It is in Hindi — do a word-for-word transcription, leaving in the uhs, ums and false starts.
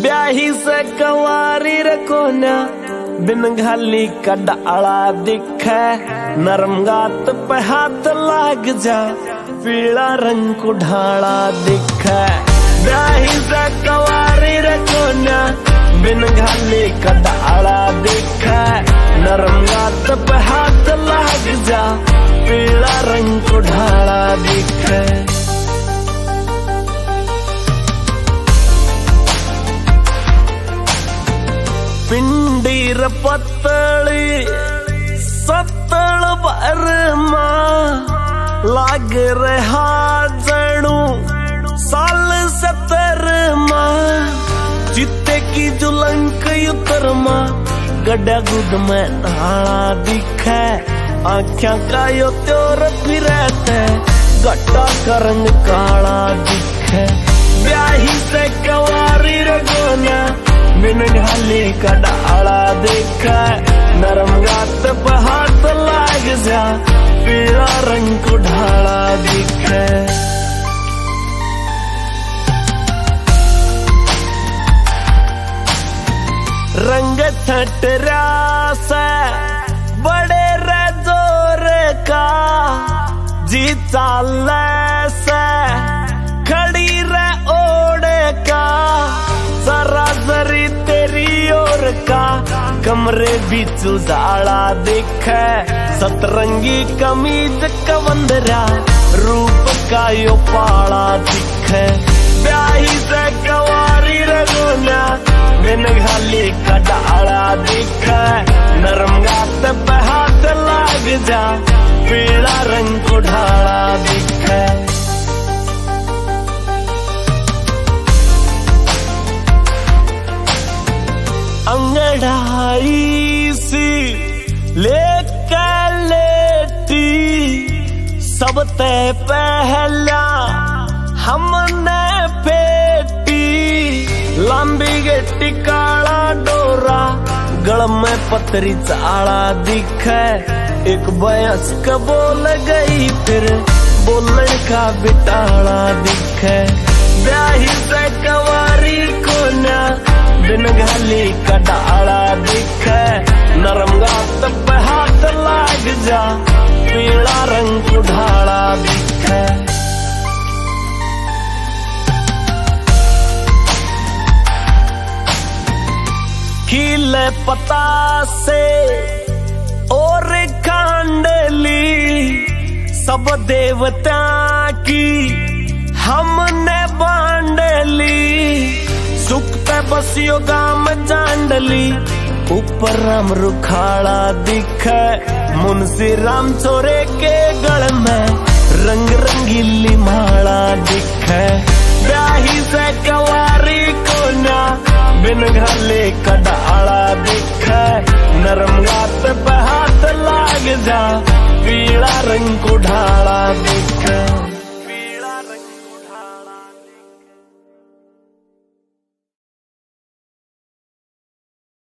ब्याही से कवारी रकोना बिन घाली का डाला दिखे, नरम गात पे हाथ लाग जा पीला रंग को ढाला दिखे। ब्याही से कवारी रकोना बिन घाली का डाला दिखे, नरम गात पे हाथ लाग जा पीला रंग को ढाला दिखे। पिंडीर पतली सतल बरमा लाग रहा जणू साल सतर माँ, चित्ते की जुलंक युतरमा गड्ढा गुद में नाला दिखे। आँखियां का यो त्योर फिरते गड्ढा का रंग काला दिखे। ब्याही से कवारी रगोना बिन ढाली का डाला देखा, नरम गात पे हाथ लाग जा पीला रंग को ढाला दिखे। रंग ठटरा से बड़े रे जोर का जी चाल से खड़ी रे ओढ़े का, सरासरी तेरी ओर का कमरे बीच उजाला दिखे। सतरंगी कमीज का बंदरा रूप का यो पाला दिखे। ब्याही से कवारी रगोना बिन घाली का डाला दिखे, नरम गात पे हाथ लाग जा पीला रंग को ढाला दिखे। अंगड़ाई सी लेकर लेटी सबते पहला हमने पेटी, लंबी गेटी काला डोरा गल में पतरी चाला दिखे। एक वयस्क बोल गई फिर बोलने का बिटाला दिखे। ब्याही से कवारी कोना बिन घाली का डाला दिखे, नरम गात पे हाथ लाग जा पीला रंग को ढाला दिखे। खिले पता से और कांडली सब देवता की हमने बांडली। सुखते बसियो गाम जांडली ऊपर राम रुखाड़ा दिखे। मुंशी राम छोरे के गल में रंग रंगीली माला दिखे। ब्याही से कवारी कोना बिन घाले का डाला दिखे, नरम गात पे हाथ लाग जा पीला रंग को ढाला